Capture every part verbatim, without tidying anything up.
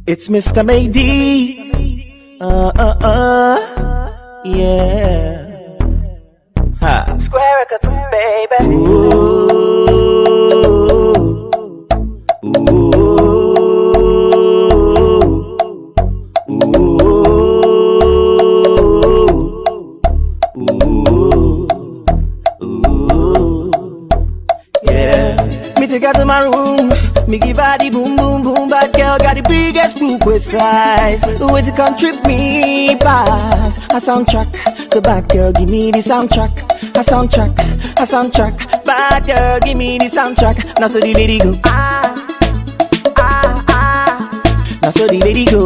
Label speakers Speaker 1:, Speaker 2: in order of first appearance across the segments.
Speaker 1: It's Mister Mayday. Uh, uh, uh. Yeah. Ha. Square records, baby. Ooh. Ooh. Ooh. Ooh. Ooh. Yeah. Me take her to my room. Me give her the boom boom boom. Bad girl got the biggest book size. The way to come trip me pass. A soundtrack. The bad girl give me the soundtrack. A soundtrack. A soundtrack. Bad girl give me the soundtrack. Now so the lady go ah ah ah. Now so the lady go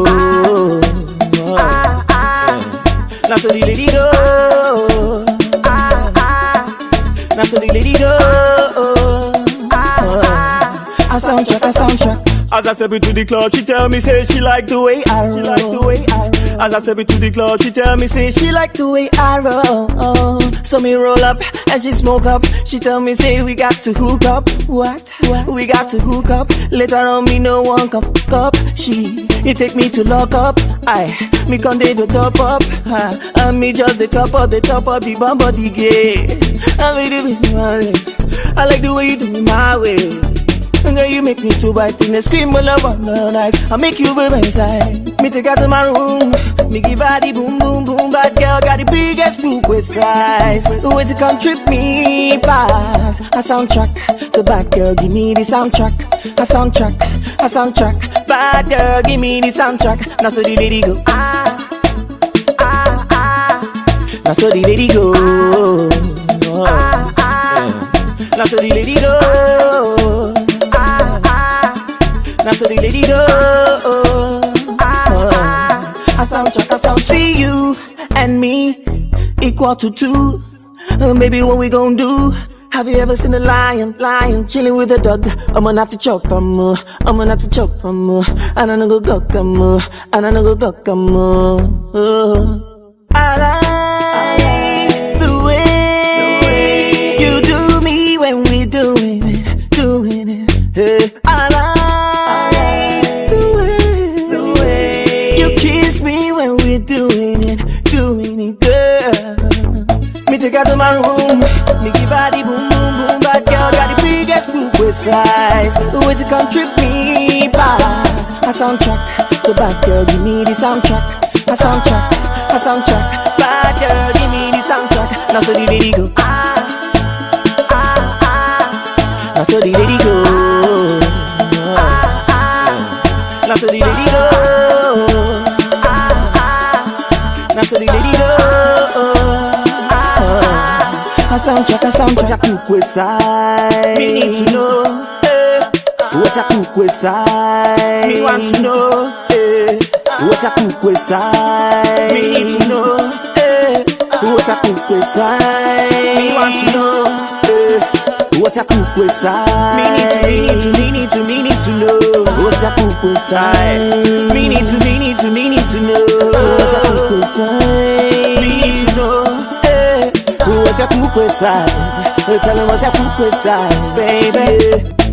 Speaker 1: ah ah. Now so the lady go ah ah. Now so the lady go ah ah. A soundtrack. A soundtrack. As I step into the club, she tell me say she like the way I roll. She like the way I roll. As I step into the club, she tell me say she like the way I roll. So me roll up and she smoke up. She tell me say we got to hook up. What? What? We got to hook up. Later on me no one come up. She, you take me to lock up. I, me con dey the top up. Uh, and me just the top up, the top up the bum body gay. I made it. I like the way you do it my way. Girl, you make me to bite in the scream all over the night. I make you by my side. Me take her to my room. Me give her the boom boom boom. Bad girl got the biggest book with size. The way to come trip me pass. A soundtrack. The bad girl give me the soundtrack. A soundtrack. A soundtrack. Bad girl give me the soundtrack. Now so the lady go ah ah ah. Now so the lady go ah ah. Now so the lady go. Now so the lady go ah, ah. A soundtrack, a sound. See you and me equal to two. uh, Baby, what we gon' do? Have you ever seen a lion, lion chilling with a dog? I'm not to chop, I'm uh, I'm not to chop, I'm uh, and I no go go come, uh, and I no go go come. uh, I like the way you do me when we doing it, doing it. Hey, I like doing it, doing it, girl. Me take her to my room. Me give her the boom boom boom. Bad girl got the biggest book with size. The way to come trip me pass. A soundtrack. The bad girl give me the soundtrack. A soundtrack. A soundtrack. Bad girl give me the soundtrack. Now so the lady go ah ah ah. Now so the lady go ah ah. Now so the lady go. Now so the lady go ah, a soundtrack, a soundtrack. What's a cook with side? Me need to know eh. What's a cook with side? Me want to know eh. What's a cook with side? Me need to know eh. What's a cook with side? Me want to know eh. What's a cook with side? Me need to, me need to, me need to, me need to know. What's a cook with side? Me need to, me need to, me need to know. What's a cook with side? Me need to know. Hey, what's a cook with side? Tell them what's a cook with side, baby.